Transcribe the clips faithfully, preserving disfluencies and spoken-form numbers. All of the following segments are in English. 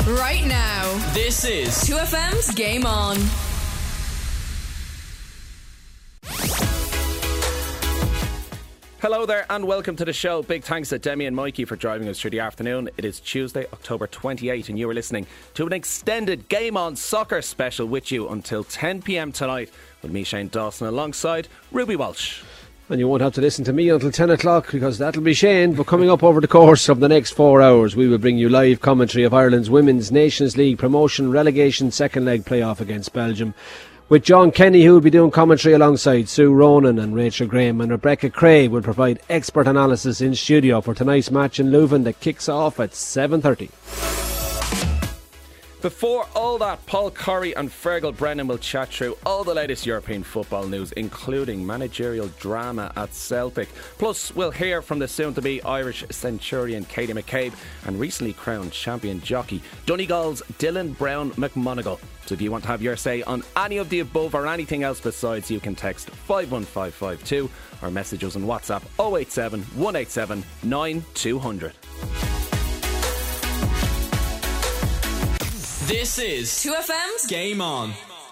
Right now. This is two F M's Game On. Hello there and welcome to the show. Big thanks to Demi and Mikey for driving us through the afternoon. It is Tuesday, October twenty-eighth, and you are listening to an extended Game On Soccer special with you until ten p.m. tonight with me, Shane Dawson, alongside Ruby Walsh. And you won't have to listen to me until ten o'clock because that'll be Shane. But coming up over the course of the next four hours, we will bring you live commentary of Ireland's Women's Nations League promotion relegation second leg playoff against Belgium, with John Kenny, who will be doing commentary alongside Sue Ronan and Rachel Graham, and Rebecca Cray will provide expert analysis in studio for tonight's match in Leuven that kicks off at seven thirty. Before all that, Paul Curry and Fergal Brennan will chat through all the latest European football news, including managerial drama at Celtic. Plus, we'll hear from the soon-to-be Irish centurion Katie McCabe and recently crowned champion jockey Donegal's Dylan Brown McMonagle. So if you want to have your say on any of the above or anything else besides, you can text five one five five two or message us on WhatsApp oh eight seven, one eight seven, nine two zero zero. This is two F M's Game On.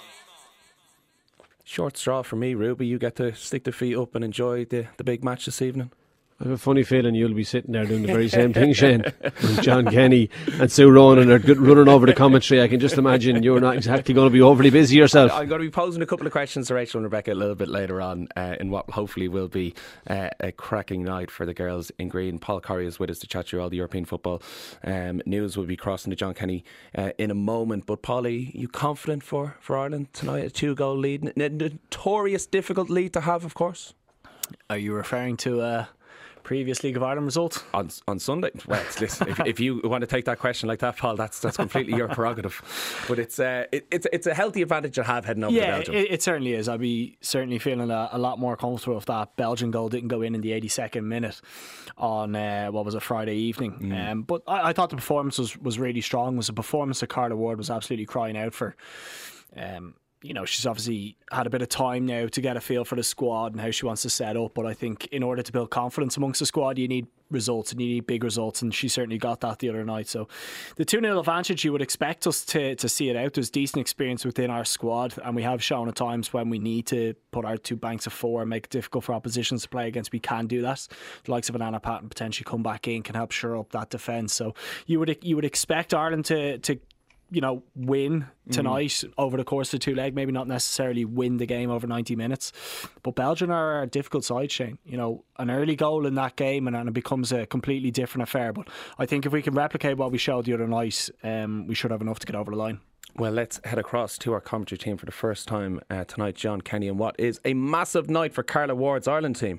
Short straw for me, Ruby. You get to stick the feet up and enjoy the, the big match this evening. I have a funny feeling you'll be sitting there doing the very same thing, Shane. And John Kenny and Sue Ronan are good, running over the commentary. I can just imagine you're not exactly going to be overly busy yourself. I'm going to be posing a couple of questions to Rachel and Rebecca a little bit later on uh, in what hopefully will be uh, a cracking night for the girls in green. Paul Curry is with us to chat through all the European football um, news. We'll be crossing to John Kenny uh, in a moment. But Paulie, you confident for, for Ireland tonight? A two-goal lead. A notorious difficult lead to have, of course. Are you referring to Uh previous League of Ireland result? On on Sunday? Well, listen, if, if you want to take that question like that, Paul, that's that's completely your prerogative. But it's uh, it, it's it's a healthy advantage to have heading over yeah, to Belgium. Yeah, it, it certainly is. I'd be certainly feeling a, a lot more comfortable if that Belgian goal didn't go in in the eighty-second minute on, uh, what was it, Friday evening. Mm. Um, but I, I thought the performance was, was really strong. It was a performance that Carla Ward was absolutely crying out for. Um You know, she's obviously had a bit of time now to get a feel for the squad and how she wants to set up. But I think in order to build confidence amongst the squad, you need results and you need big results. And she certainly got that the other night. So the two nil advantage, you would expect us to, to see it out. There's decent experience within our squad. And we have shown at times when we need to put our two banks of four and make it difficult for oppositions to play against, we can do that. The likes of an Anna Patton potentially come back in, can help shore up that defence. So you would you would expect Ireland to... to you know, win tonight mm. over the course of the two leg, maybe not necessarily win the game over ninety minutes, but Belgium are a difficult side, Shane. You know, an early goal in that game and then it becomes a completely different affair. But I think if we can replicate what we showed the other night, um, we should have enough to get over the line. Well, let's head across to our commentary team for the first time uh, tonight, John Kenny, and what is a massive night for Carla Ward's Ireland team.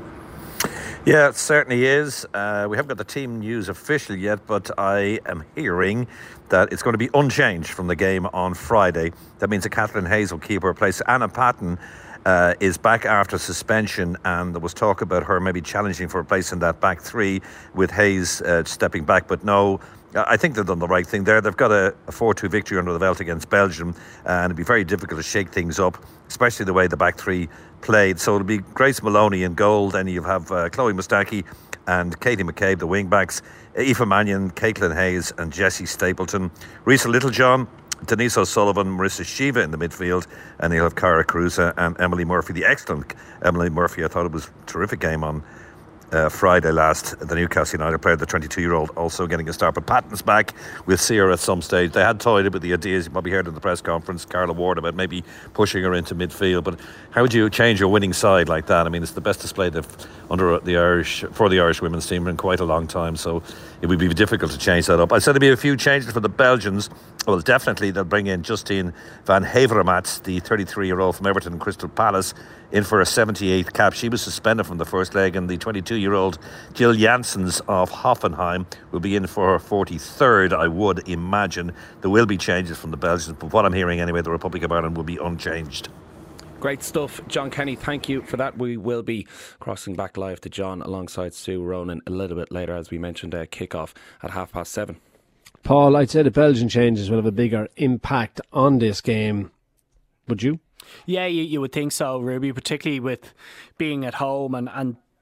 Yeah, it certainly is. Uh, we haven't got the team news official yet, but I am hearing that it's going to be unchanged from the game on Friday. That means that Kathleen Hayes will keep her place. Anna Patton uh, is back after suspension, and there was talk about her maybe challenging for a place in that back three with Hayes uh, stepping back, but no. I think they've done the right thing there. They've got a, a four two victory under the belt against Belgium, and it'd be very difficult to shake things up, especially the way the back three played. So it'll be Grace Maloney in goal. Then you have uh, Chloe Mustaki and Katie McCabe, the wing backs, Aoife Mannion, Caitlin Hayes and Jessie Stapleton, Risa Littlejohn, Denise O'Sullivan, Marissa Shiva in the midfield, and you'll have Cara Carusa and Emily Murphy, the excellent Emily Murphy. I thought it was a terrific game on Uh, Friday last. The Newcastle United player, the twenty-two-year-old, also getting a start. But Patton's back. We'll see her at some stage. They had toyed with the ideas, you probably heard in the press conference, Carla Ward, about maybe pushing her into midfield. But how would you change your winning side like that? I mean, it's the best display they've under the Irish for the Irish women's team in quite a long time. So it would be difficult to change that up. I said there'd be a few changes for the Belgians. Well, definitely they'll bring in Justine van Havermaet, the thirty-three-year-old from Everton and Crystal Palace, in for a seventy-eighth cap. She was suspended from the first leg, and the twenty-two-year-old Jill Janssens of Hoffenheim will be in for her forty-third, I would imagine. There will be changes from the Belgians, but what I'm hearing anyway, the Republic of Ireland will be unchanged. Great stuff, John Kenny. Thank you for that. We will be crossing back live to John alongside Sue Ronan a little bit later, as we mentioned, uh, kick-off at half past seven. Paul, I'd say the Belgian changes will have a bigger impact on this game. Would you? Yeah, you, you would think so, Ruby, particularly with being at home and, and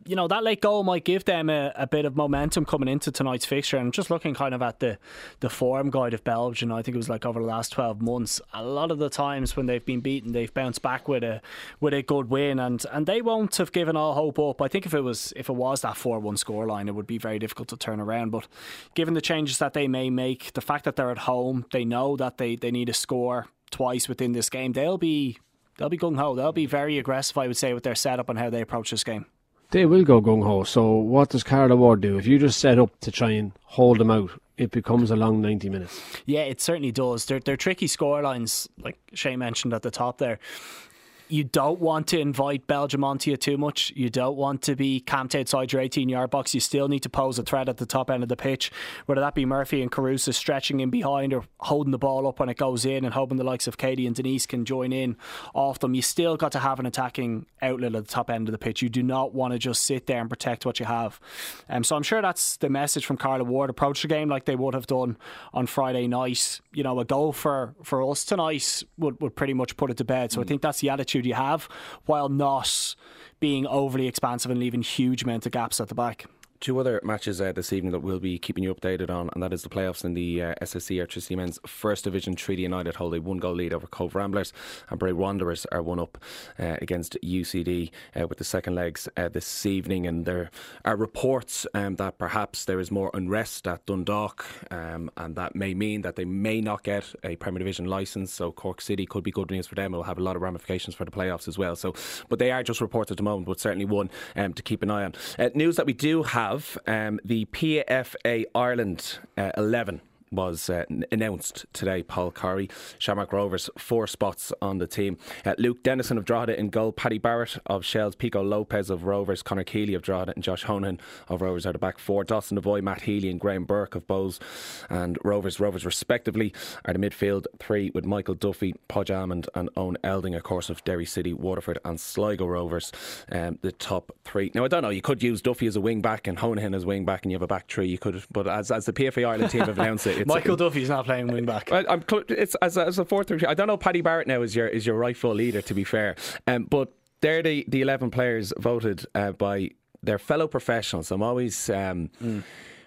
you know, that late goal might give them a, a bit of momentum coming into tonight's fixture. And just looking kind of at the, the form guide of Belgium, I think it was like over the last twelve months, a lot of the times when they've been beaten, they've bounced back with a with a good win, and, and they won't have given all hope up. I think if it was if it was that four one scoreline, it would be very difficult to turn around. But given the changes that they may make, the fact that they're at home, they know that they, they need to score twice within this game. They'll be they'll be gung ho. They'll be very aggressive, I would say, with their setup and how they approach this game. They will go gung ho. So what does Carla Ward do? If you just set up to try and hold them out, it becomes a long ninety minutes. Yeah, it certainly does. They're they're tricky scorelines, like Shay mentioned at the top there. You don't want to invite Belgium onto you too much. You don't want to be camped outside your eighteen-yard box. You still need to pose a threat at the top end of the pitch, whether that be Murphy and Caruso stretching in behind or holding the ball up when it goes in and hoping the likes of Katie and Denise can join in off them. You still got to have an attacking outlet at the top end of the pitch. You do not want to just sit there and protect what you have. Um, so I'm sure that's the message from Carla Ward. Approach the game like they would have done on Friday night. You know, a goal for, for us tonight would, would pretty much put it to bed. So mm. I think that's the attitude you have, while not being overly expansive and leaving huge amount of gaps at the back. Two other matches uh, this evening that we'll be keeping you updated on, and that is the playoffs in the uh, S S C Electricity Men's First Division. Treaty United hold a one goal lead over Cove Ramblers, and Bray Wanderers are one up uh, against U C D uh, with the second legs uh, this evening. And there are reports um, that perhaps there is more unrest at Dundalk, um, and that may mean that they may not get a Premier Division licence. So Cork City could be good news for them. It will have a lot of ramifications for the playoffs as well. So, but they are just reports at the moment, but certainly one um, to keep an eye on. Uh, news that we do have. Um, the P F A Ireland uh, eleven was uh, announced today. Paul Corry, Shamrock Rovers, four spots on the team. Uh, Luke Dennison of Drogheda in goal, Paddy Barrett of Shells, Pico Lopez of Rovers, Conor Keeley of Drogheda and Josh Honan of Rovers are the back four. Dawson Devoy, Matt Healy and Graham Burke of Bows and Rovers. Rovers respectively are the midfield three with Michael Duffy, Podge Almond and Owen Elding, of course, of Derry City, Waterford and Sligo Rovers, um, the top three. Now I don't know, you could use Duffy as a wing back and Honan as a wing back and you have a back three. You could, but as, as the P F A Ireland team have announced it, it's Michael Duffy's not playing wing back. I, I'm, it's as a, as a fourth. I don't know. Paddy Barrett now is your is your rightful leader, to be fair. Um, but they're the, the eleven players voted uh, by their fellow professionals. I'm always. Um, mm.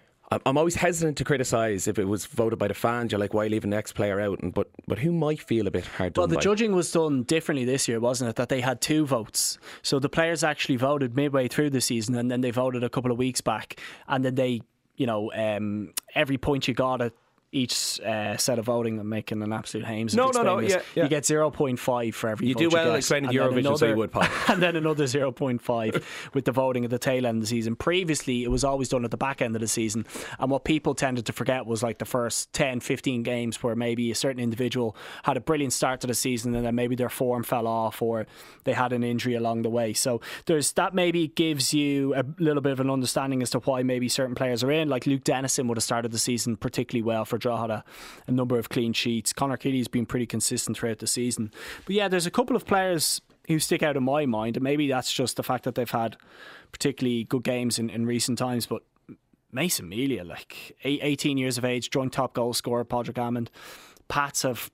I'm always hesitant to criticise if it was voted by the fans. You're like, why leave an ex-player out? And but but who might feel a bit hard done Well, the by? judging was done differently this year, wasn't it? That they had two votes. So the players actually voted midway through the season, and then they voted a couple of weeks back, and then they, you know, um, every point you got at each uh, set of voting. I'm making an absolute hames. No, no, no. Yeah, yeah. You get zero point five for every you vote do well you get, explaining Eurovision, another, so you would, Paul. And then another zero point five with the voting at the tail end of the season. Previously, it was always done at the back end of the season. And what people tended to forget was like the first ten, fifteen games where maybe a certain individual had a brilliant start to the season and then maybe their form fell off or they had an injury along the way. So there's that maybe gives you a little bit of an understanding as to why maybe certain players are in. Like Luke Dennison would have started the season particularly well for Drogheda. A number of clean sheets. Conor Keeley's been pretty consistent throughout the season. But yeah, there's a couple of players who stick out in my mind, and maybe that's just the fact that they've had particularly good games in, in recent times. But Mason Melia, like eighteen years of age, joint top goal scorer, Padraig Hammond. Pats have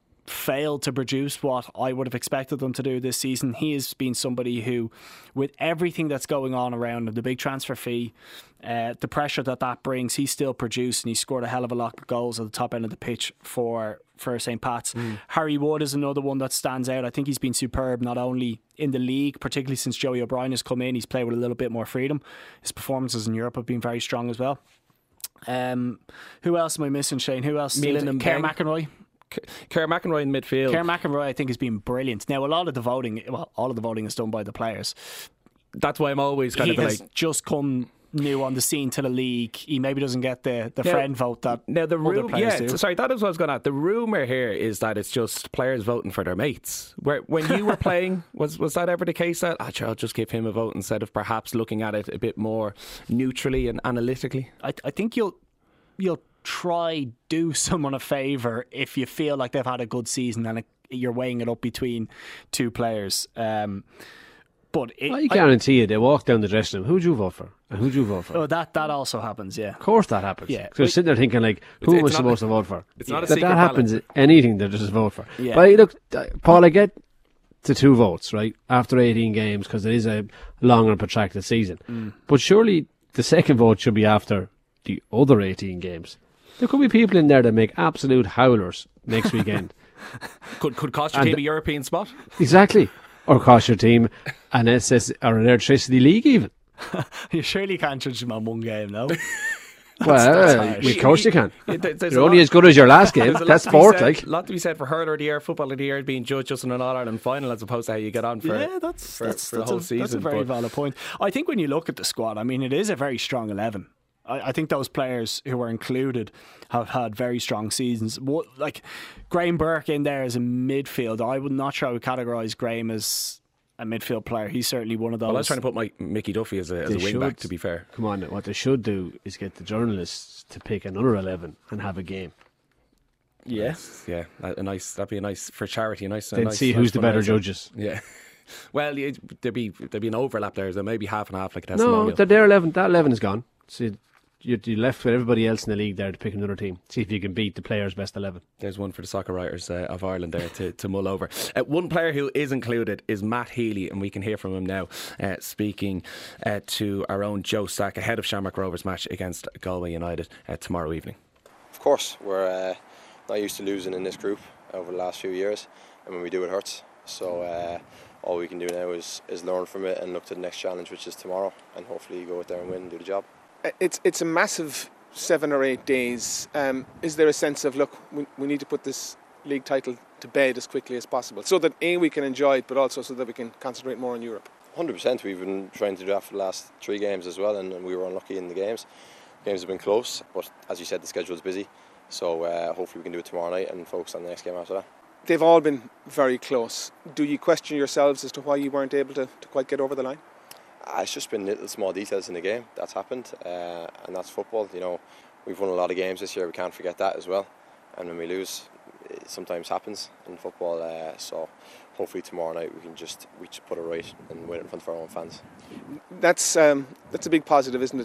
failed to produce what I would have expected them to do this season. He has been somebody who, with everything that's going on around him, the big transfer fee, uh, the pressure that that brings, he still produced and he scored a hell of a lot of goals at the top end of the pitch for for Saint Pat's. Mm. Harry Wood is another one that stands out. I think he's been superb not only in the league, particularly since Joey O'Brien has come in. He's played with a little bit more freedom. His performances in Europe have been very strong as well. Um, who else am I missing, Shane? Who else? Milan and Kerr McEnroy. Kerr McEnroy in midfield. Kerr McEnroy, I think, has been brilliant. Now, a lot of the voting, well, all of the voting is done by the players. That's why I'm always kind he of has like just come new on the scene to the league. He maybe doesn't get the, the now, friend vote that now the other ru- players yeah, do. Sorry, that is what I was going at. The rumour here is that it's just players voting for their mates. Where when you were playing, was was that ever the case? That ah, I'll just give him a vote instead of perhaps looking at it a bit more neutrally and analytically. I, I think you'll you'll try do someone a favour if you feel like they've had a good season and it, you're weighing it up between two players. Um, but it, I guarantee I, you, they walk down the dressing room. Who'd you vote for? And who'd you vote for? Oh, that that also happens. Yeah, of course that happens. Yeah, so they're sitting there thinking like, who it's, am I it's supposed not, to vote for? It's not yeah. a secret that happens. ballot. Anything they just vote for. Yeah. But look, Paul, I get to two votes, right, after eighteen games, because it is a long and protracted season. Mm. But surely the second vote should be after the other eighteen games. There could be people in there that make absolute howlers next weekend. could could cost your and team a European spot? Exactly. Or cost your team an S S or an electricity league even. You surely can't judge them on one game, no? Well, that's of course you can. Yeah, there- there's You're a only lot- as good as your last game. There's a lot That's to be sport, said- like. A lot to be said for hurler of the year, football of the year being judged just in an All-Ireland final as opposed to how you get on for, yeah, that's for, that's, for the that's, whole a, season. that's a very but- valid point. I think when you look at the squad, I mean, it is a very strong eleven. I, I think those players who were included have had very strong seasons. What, like Graham Burke in there as a midfield, I would not sure I would categorise Graham as a midfield player. He's certainly one of those. Well, I was trying to put my Mickey Duffy as a, as a They wing back, should. to be fair. Come on, what they should do is get the journalists to pick another eleven and have a game. Yeah. Yeah, a, a nice, that'd be a nice, for charity, a nice a Then nice, see nice who's the fun better outing. judges. Yeah. Well, yeah, there'd be there'd be an overlap there. There may be half and half like a No, testimonial. they're their eleven. That eleven is gone. So you you left with everybody else in the league there to pick another team. See if you can beat the players' best eleven. There's one for the soccer writers uh, of Ireland there to, to mull over. Uh, one player who is included is Matt Healy, and we can hear from him now, uh, speaking uh, to our own Joe Sack ahead of Shamrock Rovers match against Galway United uh, tomorrow evening. Of course, we're uh, not used to losing in this group over the last few years, and when we do, it hurts. So uh, all we can do now is, is learn from it and look to the next challenge, which is tomorrow, and hopefully go out there and win and do the job. It's it's a massive seven or eight days. Um, is there a sense of, look, we, we need to put this league title to bed as quickly as possible, so that A, we can enjoy it, but also so that we can concentrate more on Europe? one hundred percent. We've been trying to do that for the last three games as well, and, and we were unlucky in the games. Games have been close, but as you said, the schedule is busy. So uh, hopefully we can do it tomorrow night and focus on the next game after that. They've all been very close. Do you question yourselves as to why you weren't able to, to quite get over the line? Uh, it's just been little small details in the game that's happened, uh, and that's football. You know, we've won a lot of games this year. We can't forget that as well. And when we lose, it sometimes happens in football. Uh, so hopefully tomorrow night we can just we just put it right and win it in front of our own fans. That's um, that's a big positive, isn't it?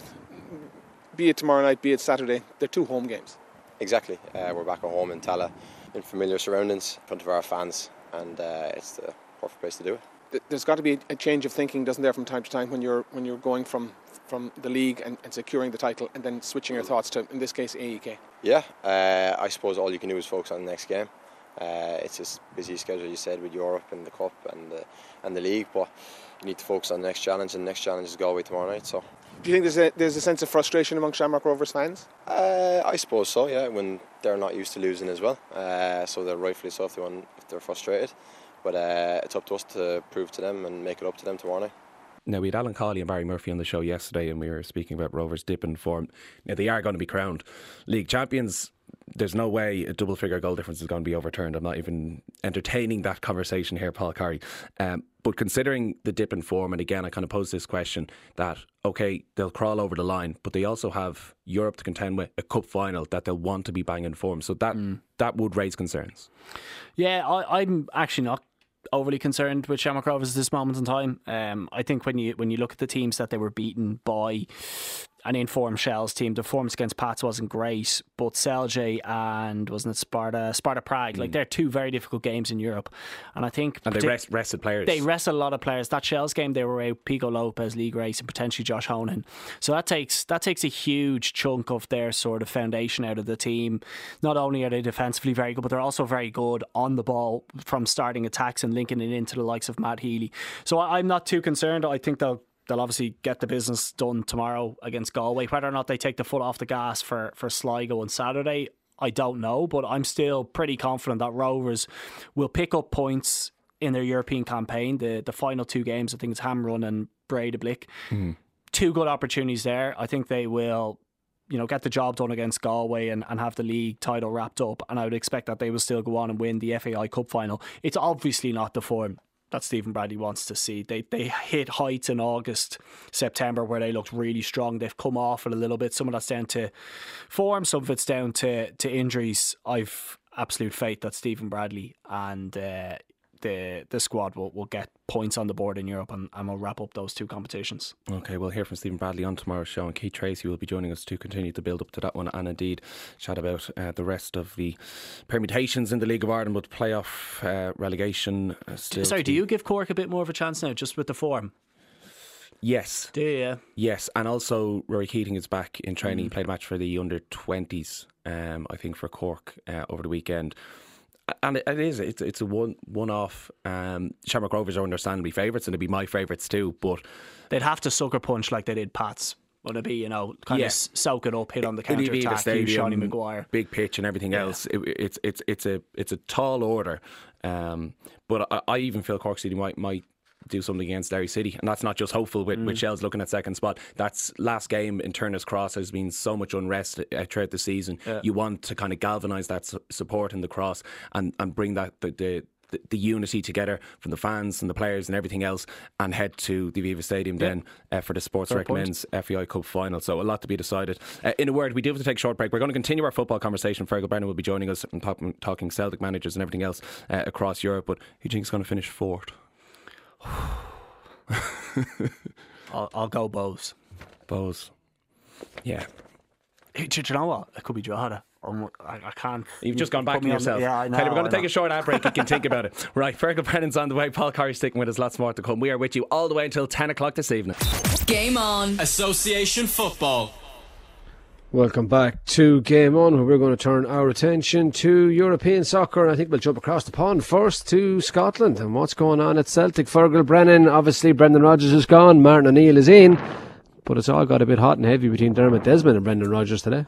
Be it tomorrow night, be it Saturday, they're two home games. Exactly. Uh, we're back at home in Tala, in familiar surroundings, in front of our fans, and uh, it's the perfect place to do it. Th- There's got to be a change of thinking, doesn't there, from time to time when you're when you're going from from the league and, and securing the title, and then switching your thoughts to, in this case, A E K. Yeah, uh, I suppose all you can do is focus on the next game. Uh, it's a busy schedule, you said, with Europe and the Cup and the, and the league, but you need to focus on the next challenge, and the next challenge is Galway tomorrow night. So, Do you think there's a there's a sense of frustration among Shamrock Rovers fans? uh, I suppose so. Yeah, when they're not used to losing as well, uh, so they're rightfully so if they want, if they're frustrated. But uh, it's up to us to prove to them and make it up to them tomorrow night. Now, we had Alan Cawley and Barry Murphy on the show yesterday, and we were speaking about Rovers' dip in form. Now, they are going to be crowned league champions. There's no way a double figure goal difference is going to be overturned. I'm not even entertaining that conversation here, Paul Carey. Um, but considering the dip in form, and again, I kind of pose this question that, okay, they'll crawl over the line, but they also have Europe to contend with, a cup final that they'll want to be banging form. So that mm. that would raise concerns. Yeah, I, I'm actually not overly concerned with Shamrock Rovers at this moment in time. Um, I think when you when you look at the teams that they were beaten by, an informed Shells team, the performance against Pats wasn't great, but Celje and wasn't it Sparta Sparta Prague, mm. like they're two very difficult games in Europe, and I think and they rest, rested players. They rested a lot of players. That Shells game, they were out Pico Lopez, Lee Grace, and potentially Josh Honan. So that takes that takes a huge chunk of their sort of foundation out of the team. Not only are they defensively very good, but they're also very good on the ball from starting attacks and linking it into the likes of Matt Healy. So I'm not too concerned. I think they'll They'll obviously get the business done tomorrow against Galway. Whether or not they take the foot off the gas for, for Sligo on Saturday, I don't know. But I'm still pretty confident that Rovers will pick up points in their European campaign. The the final two games, I think it's Hamrun and Breidablik. Mm-hmm. Two good opportunities there. I think they will, you know, get the job done against Galway and, and have the league title wrapped up. And I would expect that they will still go on and win the F A I Cup final. It's obviously not the form that Stephen Bradley wants to see. They they hit heights in August, September where they looked really strong. They've come off it a little bit. Some of that's down to form, some of it's down to, to injuries. I've absolute faith that Stephen Bradley and uh, the the squad will, will get points on the board in Europe, and, and we'll wrap up those two competitions. Okay, we'll hear from Stephen Bradley on tomorrow's show, and Keith Tracy will be joining us to continue to build up to that one, and indeed chat about uh, the rest of the permutations in the League of Ireland with playoff uh, relegation. Uh, still Sorry, do you give Cork a bit more of a chance now, just with the form? Yes. Do you? Yeah. Yes, and also Rory Keating is back in training. Mm. He played a match for the under twenties, um, I think, for Cork uh, over the weekend. And it, it is, it's, it's a one, one-off. Um, Shamrock Rovers are understandably favourites, and they'd be my favourites too, but they'd have to sucker punch like they did Pats. Would it be, you know, kind yeah. of soak it up, hit on the counter attack, Shawny Maguire, big pitch and everything yeah. else. It, it's it's it's a it's a tall order, um, but I, I even feel Cork City might might do something against Derry City, and that's not just hopeful with, mm. with Shells looking at second spot. That's last game in Turner's Cross. There's been so much unrest uh, throughout the season. Yeah. You want to kind of galvanise that su- support in the Cross and, and bring that the, the The, the unity together from the fans and the players and everything else, and head to the Aviva Stadium yeah. then uh, for the Sports Direct Men's F A I Cup final. So a lot to be decided. Uh, in a word, we do have to take a short break. We're going to continue our football conversation. Fergal Brennan will be joining us and talk, talking Celtic managers and everything else uh, across Europe. But who do you think is going to finish fourth? I'll, I'll go Bows. Bows. Yeah. Hey, do you know what? It could be Drogheda. Um, I, I can't. You've just gone back on yourself. Yeah, I know. Okay, we're going I to take know. a short ad break. You can think about it. Right, Fergal Brennan's on the way. Paul Corry sticking with us. Lots more to come. We are with you all the way until ten o'clock this evening. Game on. Association football. Welcome back to Game On, where we're going to turn our attention to European soccer. I think we'll jump across the pond first to Scotland and what's going on at Celtic. Fergal Brennan, obviously Brendan Rodgers is gone, Martin O'Neill is in, but it's all got a bit hot and heavy between Dermot Desmond and Brendan Rodgers today.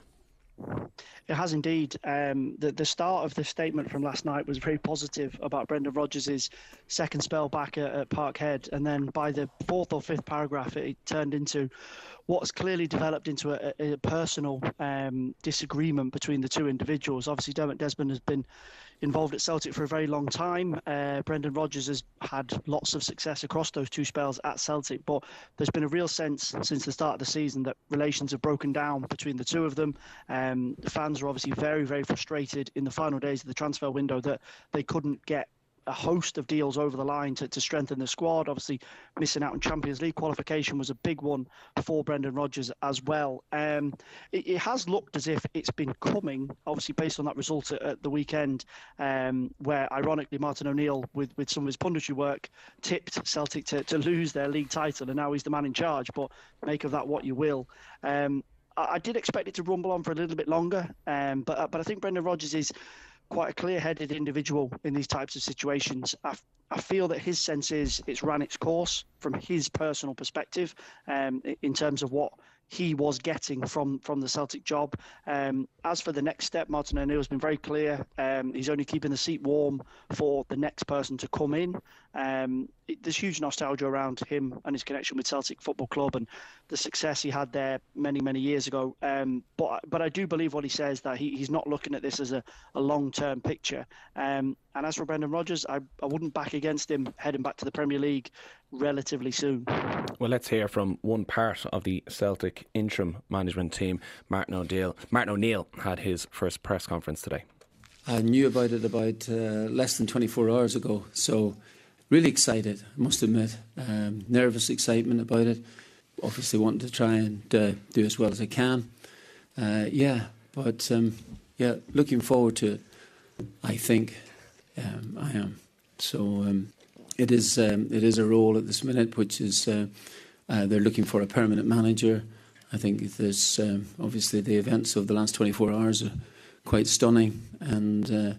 It has indeed. Um, the, the start of the statement from last night was very positive about Brendan Rodgers' second spell back at, at Parkhead, and then by the fourth or fifth paragraph it, it turned into what's clearly developed into a, a personal um, disagreement between the two individuals. Obviously, Dermot Desmond has been involved at Celtic for a very long time. Uh, Brendan Rodgers has had lots of success across those two spells at Celtic, but there's been a real sense since the start of the season that relations have broken down between the two of them. Um, the fans are obviously very, very frustrated in the final days of the transfer window that they couldn't get a host of deals over the line to, to strengthen the squad. Obviously, missing out on Champions League qualification was a big one for Brendan Rodgers as well. Um, it, it has looked as if it's been coming, obviously based on that result at, at the weekend, um, where ironically Martin O'Neill, with, with some of his punditry work, tipped Celtic to, to lose their league title, and now he's the man in charge. But make of that what you will. Um, I, I did expect it to rumble on for a little bit longer, um, but but I think Brendan Rodgers is quite a clear-headed individual in these types of situations. I, I feel that his sense is it's ran its course from his personal perspective um, in terms of what he was getting from, from the Celtic job. Um, as for the next step, Martin O'Neill has been very clear. Um, he's only keeping the seat warm for the next person to come in. Um, it, there's huge nostalgia around him and his connection with Celtic Football Club and the success he had there many, many years ago. Um, but but I do believe what he says, that he, he's not looking at this as a, a long-term picture. Um, and as for Brendan Rodgers, I, I wouldn't back against him heading back to the Premier League relatively soon. Well, let's hear from one part of the Celtic interim management team. Martin O'Neill. Martin O'Neill had his first press conference today. I knew about it about uh, less than twenty-four hours ago, so really excited, I must admit. Um, nervous excitement about it. Obviously wanting to try and uh, do as well as I can. Uh, yeah, but um, yeah, looking forward to it, I think. Um, I am. So um, it is um, it is a role at this minute, which is uh, uh, they're looking for a permanent manager. I think there's um, obviously the events of the last twenty-four hours are quite stunning, and uh,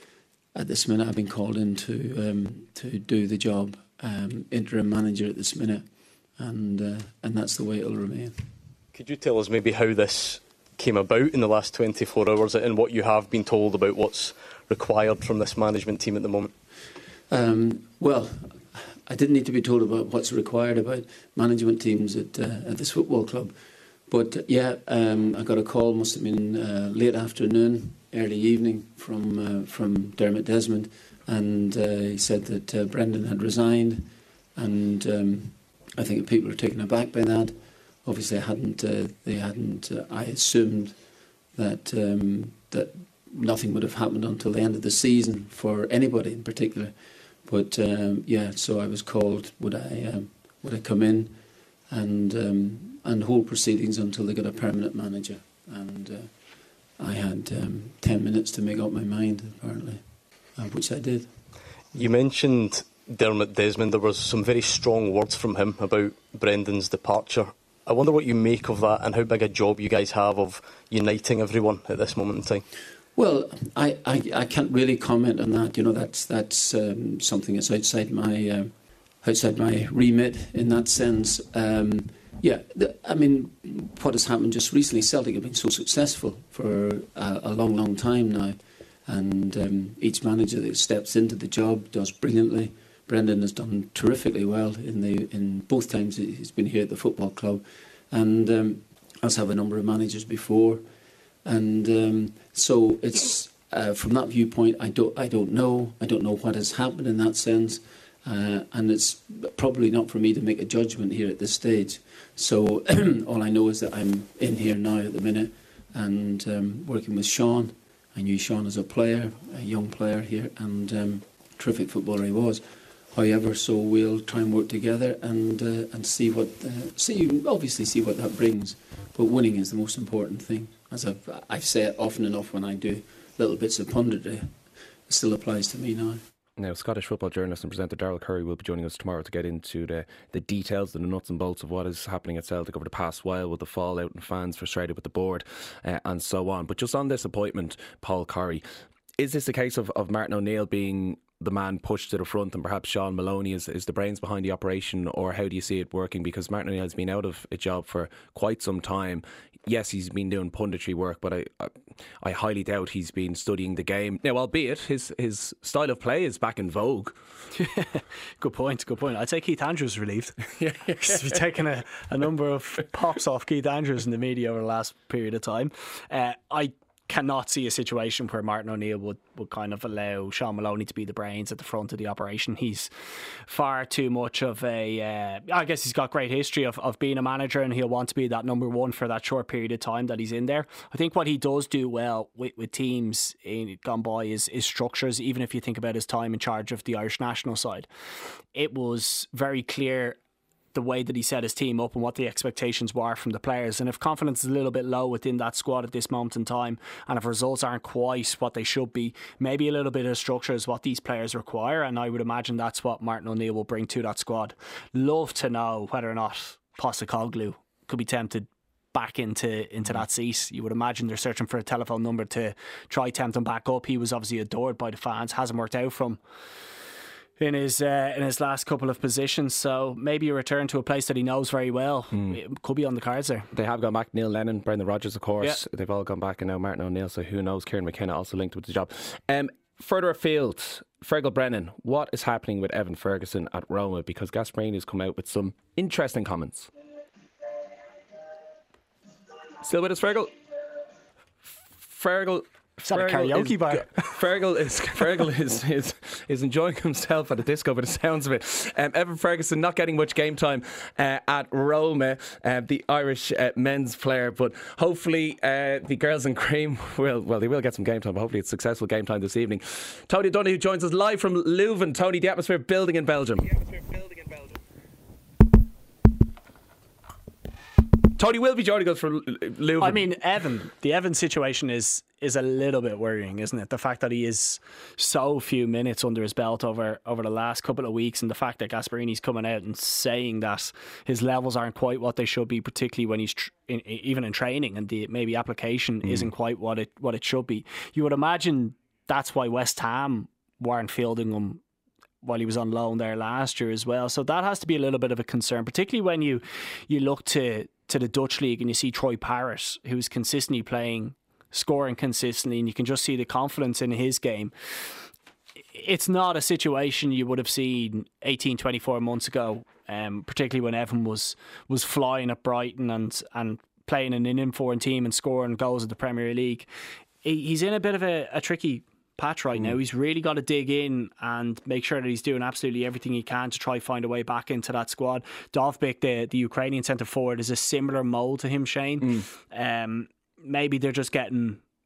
at this minute I've been called in to um, to do the job, um, interim manager at this minute, and uh, and that's the way it'll remain. Could you tell us maybe how this came about in the last twenty-four hours and what you have been told about what's required from this management team at the moment? Um, well, I didn't need to be told about what's required about management teams at, uh, at this football club. But uh, yeah, um, I got a call, must have been uh, late afternoon, early evening, from uh, from Dermot Desmond, and uh, he said that uh, Brendan had resigned, and um, I think people are taken aback by that. Obviously, I hadn't. Uh, they hadn't. Uh, I assumed that um, that nothing would have happened until the end of the season for anybody in particular. But um, yeah, so I was called. Would I um, would I come in and um, and hold proceedings until they got a permanent manager? And uh, I had um, ten minutes to make up my mind, apparently, uh, which I did. You mentioned Dermot Desmond. There was some very strong words from him about Brendan's departure. I wonder what you make of that and how big a job you guys have of uniting everyone at this moment in time. Well, I, I, I can't really comment on that. You know, that's that's um, something that's outside my uh, outside my remit in that sense. Um, yeah, the, I mean, what has happened just recently? Celtic have been so successful for a, a long, long time now, and um, each manager that steps into the job does brilliantly. Brendan has done terrifically well in the in both times he's been here at the football club, and um, as have a number of managers before. And um, so it's uh, from that viewpoint, I don't, I don't know, I don't know what has happened in that sense, uh, and it's probably not for me to make a judgment here at this stage. So all I know is that I'm in here now at the minute, and um, working with Sean. I knew Sean as a player, a young player here, and um, terrific footballer he was. However, so we'll try and work together and uh, and see what uh, see obviously see what that brings. But winning is the most important thing. As I've, I've said often enough when I do little bits of punditry, it still applies to me now. Now, Scottish football journalist and presenter Darrell Curry will be joining us tomorrow to get into the, the details, the nuts and bolts of what is happening at Celtic over the past while with the fallout and fans frustrated with the board uh, and so on. But just on this appointment, Paul Corry, is this a case of, of Martin O'Neill being the man pushed to the front and perhaps Sean Maloney is, is the brains behind the operation, or how do you see it working? Because Martin O'Neill has been out of a job for quite some time. Yes, he's been doing punditry work, but I, I I highly doubt he's been studying the game. Now, albeit his his style of play is back in vogue. Good point, good point. I'd say Keith Andrews relieved. yeah, He's been taking a, a number of pops off Keith Andrews in the media over the last period of time. Uh, I cannot see a situation where Martin O'Neill would, would kind of allow Sean Maloney to be the brains at the front of the operation. He's far too much of a uh, I guess he's got great history of, of being a manager, and he'll want to be that number one for that short period of time that he's in there. I think what he does do well with, with teams in gone by is, is structures. Even if you think about his time in charge of the Irish national side, it was very clear the way that he set his team up and what the expectations were from the players. And if confidence is a little bit low within that squad at this moment in time, and if results aren't quite what they should be, maybe a little bit of structure is what these players require, and I would imagine that's what Martin O'Neill will bring to that squad. Love to know whether or not Postecoglou could be tempted back into into that seat. You would imagine they're searching for a telephone number to try tempt him back up. He was obviously adored by the fans, hasn't worked out from in his uh, in his last couple of positions, so maybe a return to a place that he knows very well mm. it could be on the cards there. They have gone back. Neil Lennon, Brendan Rodgers, of course, yeah. They've all gone back, and now Martin O'Neill, so who knows. Kieran McKenna also linked with the job. Um, further afield, Fergal Brennan, what is happening with Evan Ferguson at Roma? Because Gasperini has come out with some interesting comments. Still with us, Fergal? Fergal Is that a karaoke is, bar? Fergal is Fergal is, is is enjoying himself at a disco, but it sounds of it. Um, Evan Ferguson not getting much game time uh, at Roma, uh, the Irish uh, men's player, but hopefully uh, the girls in cream will well they will get some game time. But hopefully it's successful game time this evening. Tony Donoghue joins us live from Leuven. Tony, the atmosphere building in Belgium. The atmosphere building in Belgium. Tony will be joining us from Leuven. I mean, Evan, the Evan situation is is a little bit worrying, isn't it? The fact that he is so few minutes under his belt over, over the last couple of weeks, and the fact that Gasperini's coming out and saying that his levels aren't quite what they should be, particularly when he's tr- in, even in training, and the maybe application mm. isn't quite what it what it should be. You would imagine that's why West Ham weren't fielding him while he was on loan there last year as well. So that has to be a little bit of a concern, particularly when you you look to to the Dutch league and you see Troy Parrott, who's consistently playing, scoring consistently, and you can just see the confidence in his game. It's not a situation you would have seen eighteen, twenty-four months ago, um, particularly when Evan was was flying at Brighton and and playing in an in-foreign team and scoring goals in the Premier League. He's in a bit of a, a tricky patch right mm. now. He's really got to dig in and make sure that he's doing absolutely everything he can to try find a way back into that squad. Dovbyk, the, the Ukrainian centre forward, is a similar mould to him, Shane. Mm. Um, maybe they're just getting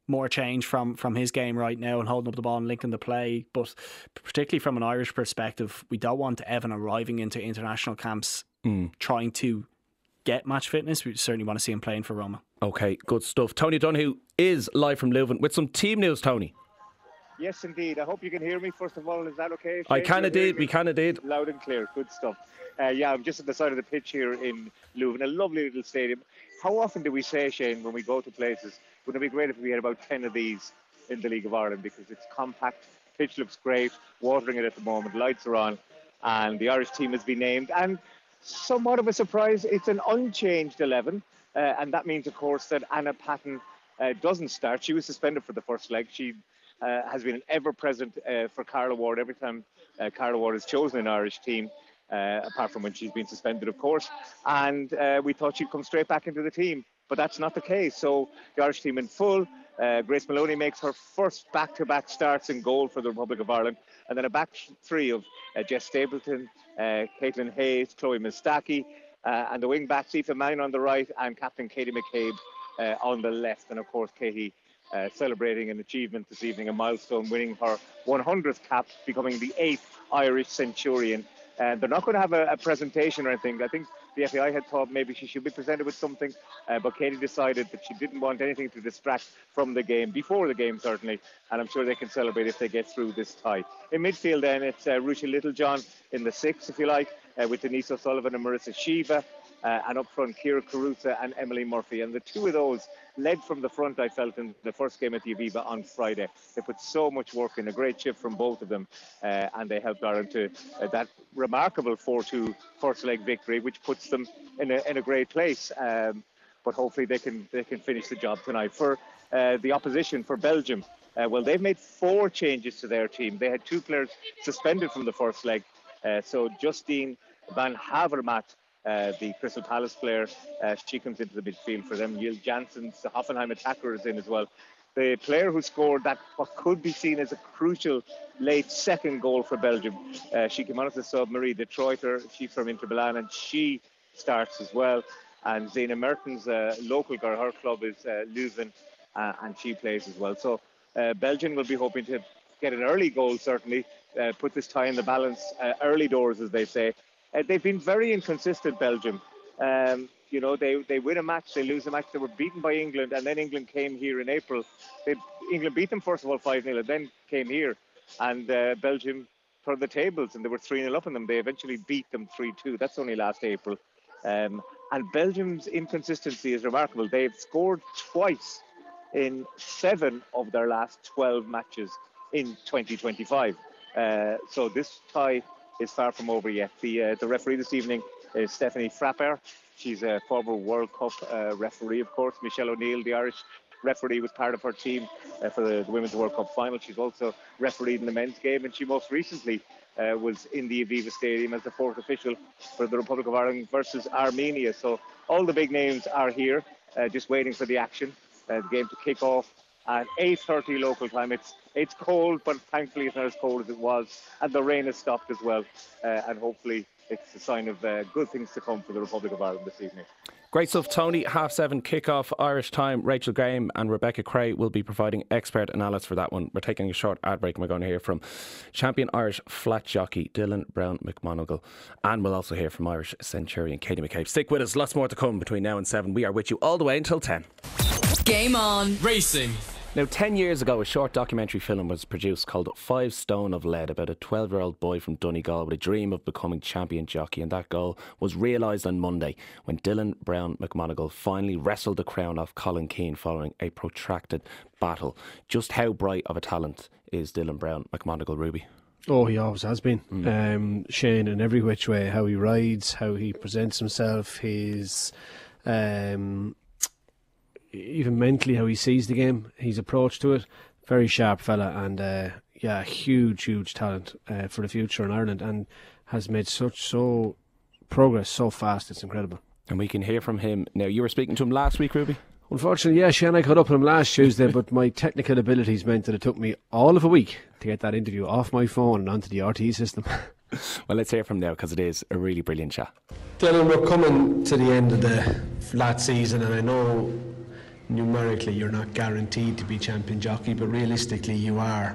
more change from, from his game right now and holding up the ball and linking the play. But particularly from an Irish perspective, we don't want Evan arriving into international camps mm. trying to get match fitness. We certainly want to see him playing for Roma. Okay, good stuff. Tony Donoghue is live from Leuven with some team news, Tony. Yes, indeed. I hope you can hear me, first of all. Is that okay? I can indeed. We can indeed. Loud and clear. Good stuff. Uh, yeah, I'm just at the side of the pitch here in Leuven, a lovely little stadium. How often do we say, Shane, when we go to places, wouldn't it be great if we had about ten of these in the League of Ireland, because it's compact, pitch looks great, watering it at the moment, lights are on, and the Irish team has been named. And somewhat of a surprise, it's an unchanged eleven, uh, and that means, of course, that Anna Patten uh, doesn't start. She was suspended for the first leg. She uh, has been an ever-present uh, for Carla Ward every time uh, Carla Ward has chosen an Irish team. Uh, apart from when she's been suspended, of course. And uh, we thought she'd come straight back into the team, but that's not the case. So the Irish team in full. Uh, Grace Maloney makes her first back-to-back starts in goal for the Republic of Ireland. And then a back three of uh, Jess Stapleton, uh, Caitlin Hayes, Chloe Mustaki, uh, and the wing-backs, Aoife Mann on the right and Captain Katie McCabe uh, on the left. And, of course, Katie uh, celebrating an achievement this evening, a milestone, winning her one hundredth cap, becoming the eighth Irish Centurion. Uh, they're not going to have a, a presentation or anything. I think the F A I had thought maybe she should be presented with something, uh, but Katie decided that she didn't want anything to distract from the game, before the game certainly, and I'm sure they can celebrate if they get through this tie. In midfield then, it's uh, Ruchi Littlejohn in the six, if you like, uh, with Denise O'Sullivan and Marissa Shiva, uh, and up front Ciara Carusa and Emily Murphy. And the two of those led from the front, I felt, in the first game at the Aviva on Friday. They put so much work in, a great shift from both of them, uh, and they helped Ireland to uh, that remarkable four two first leg victory, which puts them in a, in a great place. Um, but hopefully they can they can finish the job tonight. For uh, the opposition, for Belgium, uh, well, they've made four changes to their team. They had two players suspended from the first leg. Uh, so Justine Van Havermaet, Uh, the Crystal Palace player, uh, she comes into the midfield for them. Jill Janssens, the Hoffenheim attacker, is in as well. The player who scored that, what could be seen as a crucial late second goal for Belgium, uh, she came on as a sub, Marie de Truyter. She's from Inter Milan, and she starts as well. And Zena Mertens, uh, local girl, her club is uh, Leuven, uh, and she plays as well. So uh, Belgium will be hoping to get an early goal, certainly, uh, put this tie in the balance, uh, early doors, as they say. Uh, they've been very inconsistent, Belgium. Um, you know, they, they win a match, they lose a match. They were beaten by England, and then England came here in April. They, England beat them, first of all, five nil, and then came here. And uh, Belgium turned the tables, and they were three nil up on them. They eventually beat them three two. That's only last April. Um, and Belgium's inconsistency is remarkable. They've scored twice in seven of their last twelve matches in twenty twenty-five. Uh, so this tie is far from over yet. The uh, the referee this evening is Stephanie Frapper. She's a former World Cup uh, referee, of course. Michelle O'Neill, the Irish referee, was part of her team uh, for the, the Women's World Cup final. She's also refereed in the men's game, and she most recently uh, was in the Aviva Stadium as the fourth official for the Republic of Ireland versus Armenia. So all the big names are here, uh, just waiting for the action. Uh, the game to kick off at eight thirty local time. It's it's cold, but thankfully it's not as cold as it was, and the rain has stopped as well, uh, and hopefully it's a sign of uh, good things to come for the Republic of Ireland this evening. Great stuff, Tony. Half seven kickoff Irish time. Rachel Graham and Rebecca Cray will be providing expert analysis for that one. We're taking a short ad break and we're going to hear from champion Irish flat jockey Dylan Brown McMonagle, and we'll also hear from Irish Centurion Katie McCabe. Stick with us, lots more to come between now and seven. We are with you all the way until ten. Game on. Racing. Now, ten years ago, a short documentary film was produced called Five Stone of Lead about a twelve-year-old boy from Donegal with a dream of becoming champion jockey, and that goal was realised on Monday when Dylan Brown McMonagle finally wrestled the crown off Colin Keane following a protracted battle. Just how bright of a talent is Dylan Brown McMonagle, Ruby? Oh, he always has been. Mm. Um, Shane, in every which way, how he rides, how he presents himself, his... Um, even mentally how he sees the game, his approach to it, very sharp fella, and uh, yeah, huge huge talent uh, for the future in Ireland, and has made such so progress so fast, it's incredible. And we can hear from him now. You were speaking to him last week, Ruby? Unfortunately, yeah, Shane, I caught up with him last Tuesday, but my technical abilities meant that it took me all of a week to get that interview off my phone and onto the R T system. Well, let's hear from him now, because it is a really brilliant chat. Dylan, we're coming to the end of the flat season, and I know numerically you're not guaranteed to be champion jockey, but realistically you are.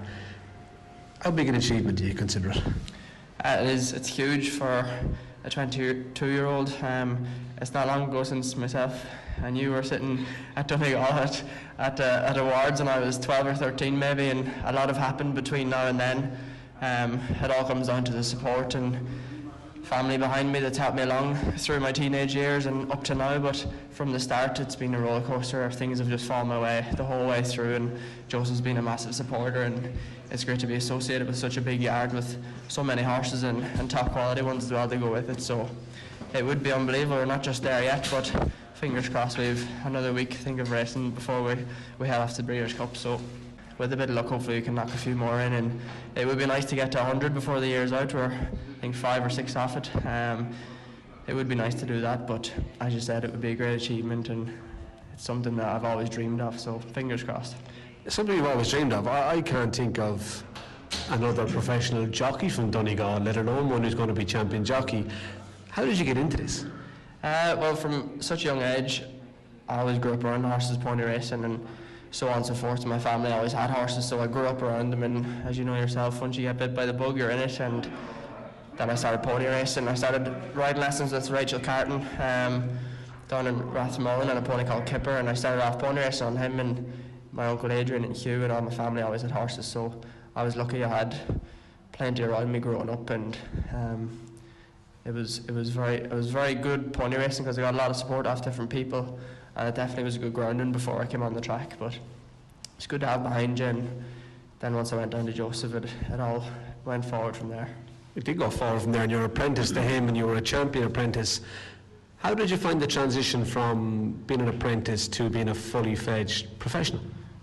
How big an achievement do you consider it? Uh, it is. It's huge for a twenty-two-year-old. Um, it's not long ago since myself and you were sitting at Donegal at at, uh, at awards, and I was twelve or thirteen maybe, and a lot have happened between now and then. Um, it all comes down to the support and family behind me that's helped me along through my teenage years and up to now. But from the start, it's been a roller coaster. Things have just fallen my way the whole way through, and Joseph's been a massive supporter, and it's great to be associated with such a big yard with so many horses and, and top quality ones as well to go with it. So it would be unbelievable. We're not just there yet, but fingers crossed we've another week think of racing before we, we head off to the Breeders' Cup. So with a bit of luck, hopefully we can knock a few more in, and it would be nice to get to one hundred before the year's out. We're I think five or six off it. Um, it would be nice to do that, but as you said, it would be a great achievement, and it's something that I've always dreamed of, so fingers crossed. Something you've always dreamed of. I, I can't think of another professional jockey from Donegal, let alone one who's going to be champion jockey. How did you get into this? Uh, well, from such a young age, I always grew up around horses, pony racing, and so on and so forth. My family always had horses, so I grew up around them, and as you know yourself, once you get bit by the bug, you're in it. And then I started pony racing. I started riding lessons with Rachel Carton um, down in Rathmullen on a pony called Kipper, and I started off pony racing on him, and my uncle Adrian and Hugh and all my family always had horses, so I was lucky I had plenty around me growing up, and um, it was it was very it was very good pony racing because I got a lot of support off different people, and it definitely was a good grounding before I came on the track. But it's good to have behind you, and then once I went down to Joseph, it, it all went forward from there. It did go forward from there, and you were apprenticed to him, and you were a champion apprentice. How did you find the transition from being an apprentice to being a fully fledged professional?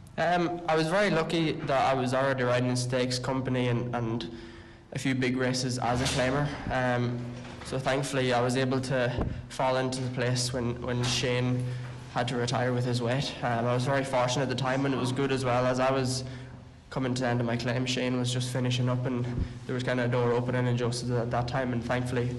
Um, I was very lucky that I was already riding in stakes company and, and a few big races as a claimer. Um, so thankfully I was able to fall into the place when, when Shane had to retire with his weight. Um, I was very fortunate at the time, and it was good as well. As I was coming to the end of my claim, Shane was just finishing up, and there was kind of a door opening in Joseph at that time, and thankfully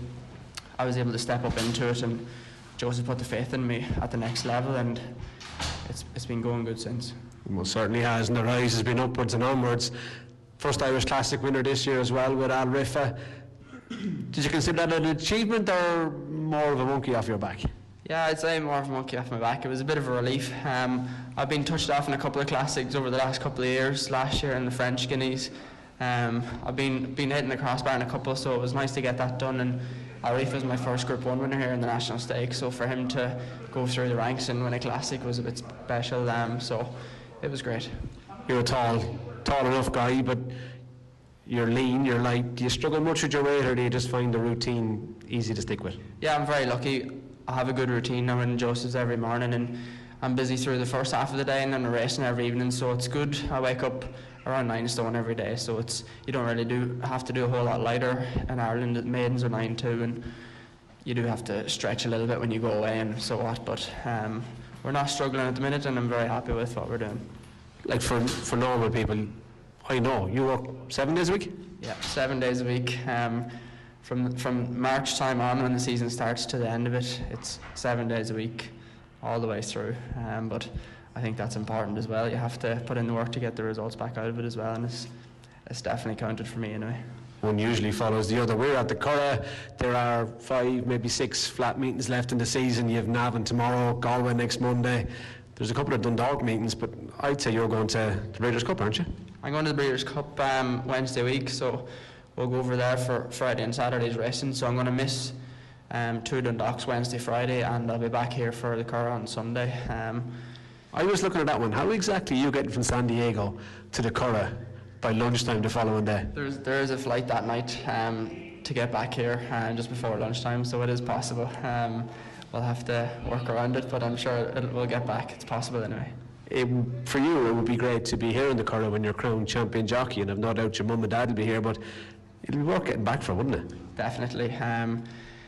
I was able to step up into it, and Joseph put the faith in me at the next level, and it's, it's been going good since. It most certainly has, and the rise has been upwards and onwards. First Irish Classic winner this year as well with Al Rifa. Did you consider that an achievement or more of a monkey off your back? Yeah, I'd say more of a monkey off my back. It was a bit of a relief. Um, I've been touched off in a couple of classics over the last couple of years. Last year in the French Guineas, um, I've been been hitting the crossbar in a couple, so it was nice to get that done. And Arif was my first Group One winner here in the National Stakes, so for him to go through the ranks and win a classic was a bit special. Um, so it was great. You're a tall, tall enough guy, but you're lean, you're light. Do you struggle much with your weight, or do you just find the routine easy to stick with? Yeah, I'm very lucky. I have a good routine. I'm in Joseph's every morning, and I'm busy through the first half of the day, and then I'm racing every evening, so it's good. I wake up around nine stone every day, so it's you don't really do have to do a whole lot lighter. In Ireland, the maidens are nine too, and you do have to stretch a little bit when you go away and so what, but um, we're not struggling at the minute, and I'm very happy with what we're doing. Like for for normal people, I know you work seven days a week? Yeah, seven days a week. Um, from from March time on, when the season starts, to the end of it, it's seven days a week, all the way through. Um, but I think that's important as well. You have to put in the work to get the results back out of it as well, and it's it's definitely counted for me anyway. One usually follows the other. We're at the Curragh. There are five, maybe six flat meetings left in the season. You have Navan tomorrow, Galway next Monday. There's a couple of Dundalk meetings, but I'd say you're going to the Breeders' Cup, aren't you? I'm going to the Breeders' Cup um, Wednesday week, so we'll go over there for Friday and Saturday's racing. So I'm going to miss um, two Dundalks Wednesday, Friday, and I'll be back here for the Curragh on Sunday. Um, I was looking at that one. How exactly are you getting from San Diego to the Curragh by lunchtime the following day? There's there is a flight that night um, to get back here uh, just before lunchtime, so it is possible. Um, we'll have to work around it, but I'm sure it, we'll get back. It's possible anyway. It, for you, it would be great to be here in the Curragh when you're crowned champion jockey, and I've no doubt your mum and dad will be here, but it'll be worth getting back for, wouldn't it? Definitely. Um,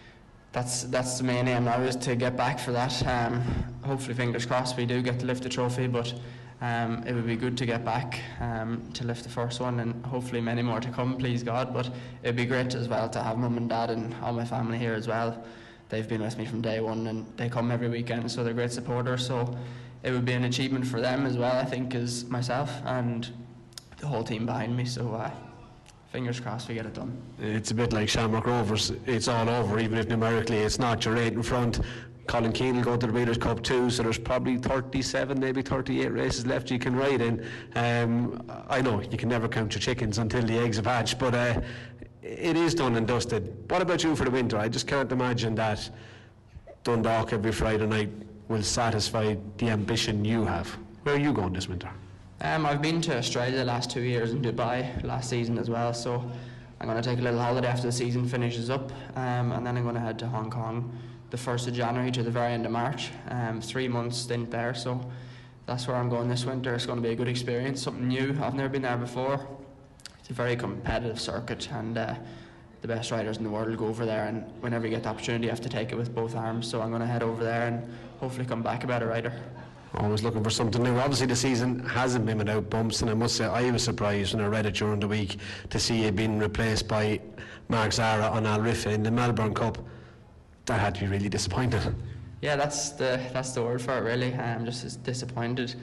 that's that's the main aim now, is to get back for that. Um, hopefully, fingers crossed, we do get to lift the trophy, but um, it would be good to get back um, to lift the first one, and hopefully many more to come, please God. But it'd be great as well to have mum and dad and all my family here as well. They've been with me from day one, and they come every weekend, so they're great supporters. So it would be an achievement for them as well, I think, as myself and the whole team behind me. So uh, fingers crossed we get it done. It's a bit like Shamrock Rovers. It's all over, even if numerically it's not. You're eight in front. Colin Keane will go to the Breeders' Cup too, so there's probably thirty-seven, maybe thirty-eight races left you can ride in. Um, I know you can never count your chickens until the eggs have hatched, but uh, it is done and dusted. What about you for the winter? I just can't imagine that Dundalk every Friday night will satisfy the ambition you have. Where are you going this winter? Um, I've been to Australia the last two years and Dubai last season as well, so I'm going to take a little holiday after the season finishes up, um, and then I'm going to head to Hong Kong the first of January to the very end of March. Um, three months stint there, so that's where I'm going this winter. It's going to be a good experience, something new. I've never been there before. It's a very competitive circuit, and uh, the best riders in the world go over there, and whenever you get the opportunity you have to take it with both arms. So I'm going to head over there and hopefully come back a better rider. Always looking for something new. Obviously the season hasn't been without bumps, and I must say I was surprised when I read it during the week to see it being replaced by Mark Zahra on Al Riffa in the Melbourne Cup. That had to be really disappointed. Yeah, that's the that's the word for it really. I'm just as disappointed.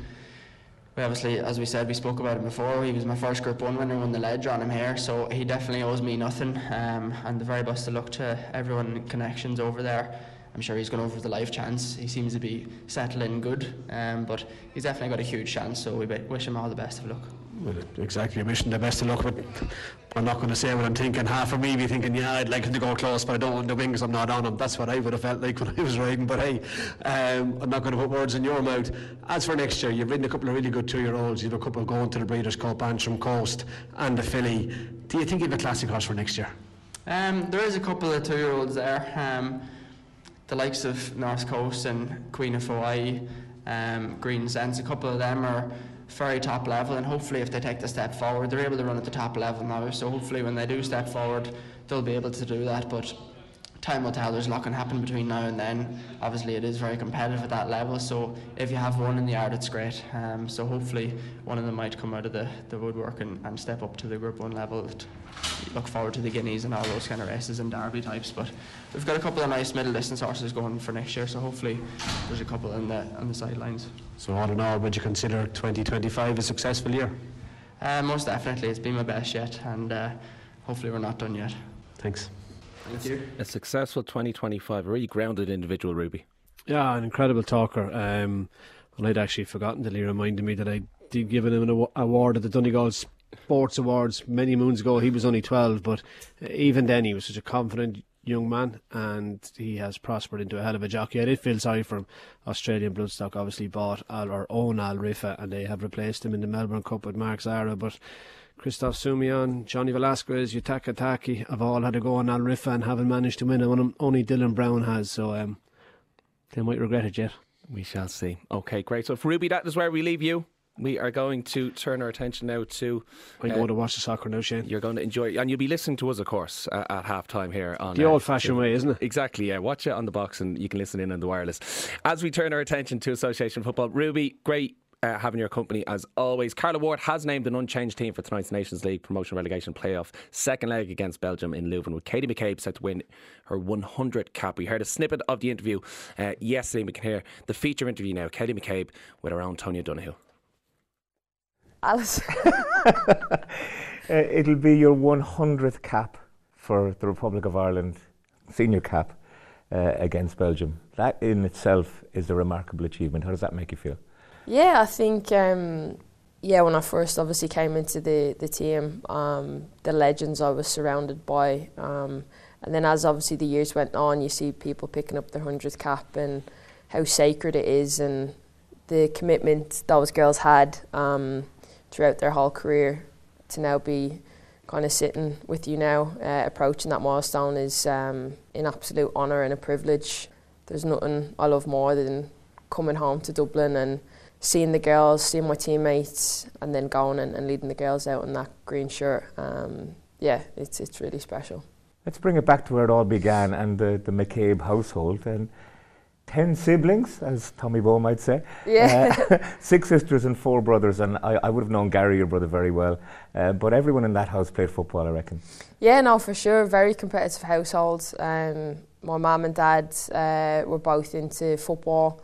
We obviously, as we said, we spoke about him before. He was my first Group one winner, won the Ledger on him here, so he definitely owes me nothing. Um, and the very best of luck to everyone in connections over there. I'm sure he's gone over the life chance. He seems to be settling good, um, but he's definitely got a huge chance, so we wish him all the best of luck. Well, exactly, wishing the best of luck, but I'm not going to say what I'm thinking. Half of me be thinking, yeah, I'd like him to go close, but I don't want the wings, I'm not on him. That's what I would have felt like when I was riding, but hey, um, I'm not going to put words in your mouth. As for next year, you've ridden a couple of really good two-year-olds. You've a couple going to the Breeders' Cup, Antrim Coast and the Filly. Do you think you have a classic horse for next year? Um, there is a couple of two-year-olds there. Um, the likes of North Coast and Queen of Hawaii, um, Green Sense, a couple of them are very top level, and hopefully if they take the step forward, they're able to run at the top level now, so hopefully when they do step forward they'll be able to do that, but time will tell. There's a lot can happen between now and then. Obviously it is very competitive at that level, so if you have one in the yard it's great, um, so hopefully one of them might come out of the, the woodwork and, and step up to the Group one level. Look forward to the Guineas and all those kind of races and Derby types, but we've got a couple of nice middle distance horses going for next year, so hopefully there's a couple on the, on the sidelines. So all in all, would you consider twenty twenty-five a successful year? Uh, most definitely, it's been my best yet, and uh, hopefully we're not done yet. Thanks. Thank you. A successful twenty twenty-five, a really grounded individual, Ruby. Yeah, an incredible talker. Um, and I'd actually forgotten till he reminded me that I did give him an aw- award at the Donegal Sports Awards many moons ago. He was only twelve, but even then he was such a confident young man, and he has prospered into a hell of a jockey. I did feel sorry for him. Australian Bloodstock obviously bought Al, or own Al Riffa, and they have replaced him in the Melbourne Cup with Mark Zahra, but Christophe Soumillon, Johnny Velasquez, Yutaka Taki have all had a go on Al Riffa and haven't managed to win it. Only Dylan Brown has, so um, they might regret it yet. We shall see. Okay, great. So for Ruby, that is where we leave you. We are going to turn our attention now to... I'm uh, going to watch the soccer now, Shane. You're going to enjoy it. And you'll be listening to us, of course, uh, at half-time here. on The uh, old-fashioned way, isn't it? Exactly, yeah. Watch it on the box and you can listen in on the wireless. As we turn our attention to Association Football, Ruby, great uh, having your company as always. Carla Ward has named an unchanged team for tonight's Nations League promotion relegation playoff second leg against Belgium in Leuven, with Katie McCabe set to win her one hundredth cap. We heard a snippet of the interview uh, yesterday. We can hear the feature interview now. Katie McCabe with our own Tonya Donoghue. Alice. uh, it'll be your one hundredth cap for the Republic of Ireland, senior cap, uh, against Belgium. That in itself is a remarkable achievement. How does that make you feel? Yeah, I think, um, yeah, when I first obviously came into the, the team, um, the legends I was surrounded by, um, and then as obviously the years went on, you see people picking up their one hundredth cap and how sacred it is, and the commitment those girls had um, throughout their whole career to now be kind of sitting with you now, uh, approaching that milestone is um, an absolute honour and a privilege. There's nothing I love more than coming home to Dublin and seeing the girls, seeing my teammates, and then going and, and leading the girls out in that green shirt. Um, yeah, it's it's really special. Let's bring it back to where it all began and the, the McCabe household. And ten siblings, as Tommy Bowe might say. Yeah. Uh, six sisters and four brothers, and I, I would have known Gary, your brother, very well. Uh, but everyone in that house played football, I reckon. Yeah, no, for sure. Very competitive household. Um, my mum and dad uh, were both into football.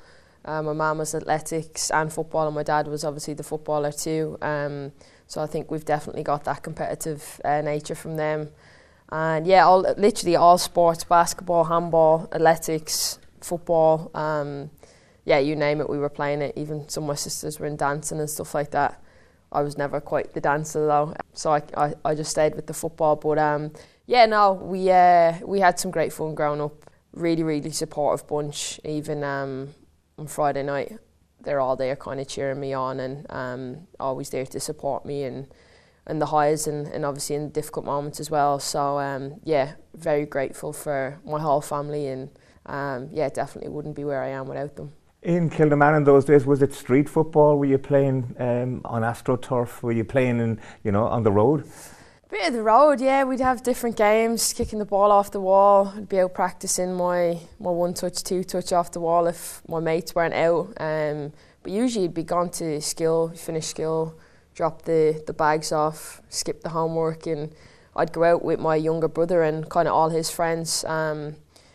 Uh, my mum was athletics and football, and my dad was obviously the footballer too. Um, so I think we've definitely got that competitive uh, nature from them. And yeah, all literally all sports: basketball, handball, athletics, football. Um, yeah, you name it, we were playing it. Even some of my sisters were in dancing and stuff like that. I was never quite the dancer though, so I, I, I just stayed with the football. But um, yeah, no, we uh, we had some great fun growing up. Really, really supportive bunch. Even um, on Friday night, they're all there kind of cheering me on and um, always there to support me and, and the highs and, and obviously in difficult moments as well. So um, yeah, very grateful for my whole family and um, yeah, definitely wouldn't be where I am without them. In Kildaman in those days, was it street football? Were you playing um, on AstroTurf? Were you playing in, you know, on the road? Bit of the road, yeah. We'd have different games, kicking the ball off the wall. I'd be out practicing my, my one touch, two touch off the wall if my mates weren't out. Um, but usually you'd be gone to skill, finish skill, drop the, the bags off, skip the homework, and I'd go out with my younger brother and kind of all his friends. Um,